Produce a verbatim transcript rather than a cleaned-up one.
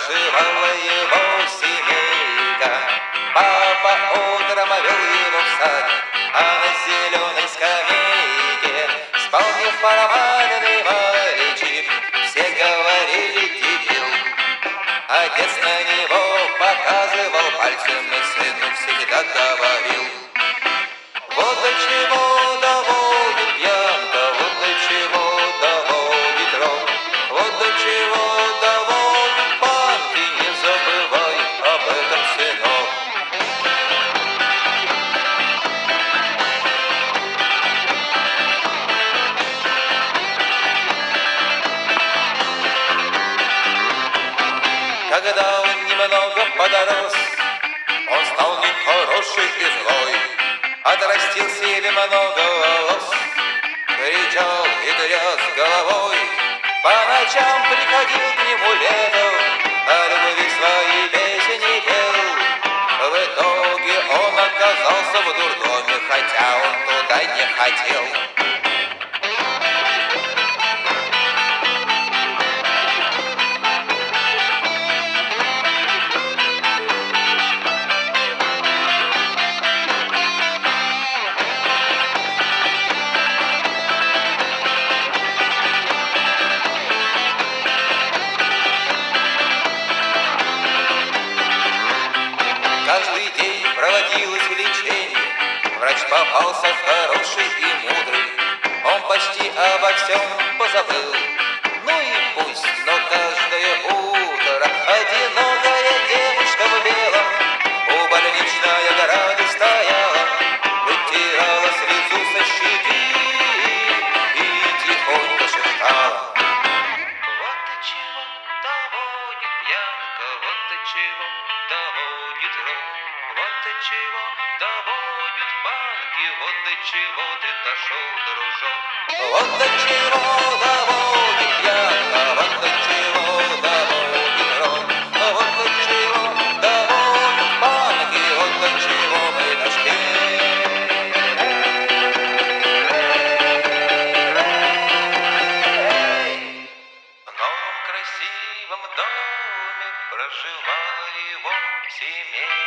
проживала его семейка. Папа утром вел его в сад, а на зеленой скамейке спал неформальный мальчик. Все говорили дебил, отец на него показывал пальцем и сыну всегда говорил: вот до чего доводит пьянка, вот до чего доводит рок, вот до чего доводит панки, не забывай об этом, сынок. Когда он немного подрос, он стал нехороший и злой, отрастил себе много волос, кричал и тряс головой. По ночам приходил к нему летом, о любви свои песни пел. В итоге он оказался в дурдоме, хотя он туда не хотел. Каждый день проводилось лечение, врач попался хороший и мудрый. Он почти обо всем позабыл, ну и пусть, но каждое утро одинокая девушка в белом у больничной ограды стояла, вытирала слезу со щеки и тихонько шептала: вот до чего доводит пьянка, вот до чего доводит рок, вот до чего доводит панки, вот до чего ты дошел, дружок. Вот до чего доводит пьянка, вот до чего доводит рок, вот до чего доводит панки, вот до чего мы дошли. В новом красивом доме проживала его семейка.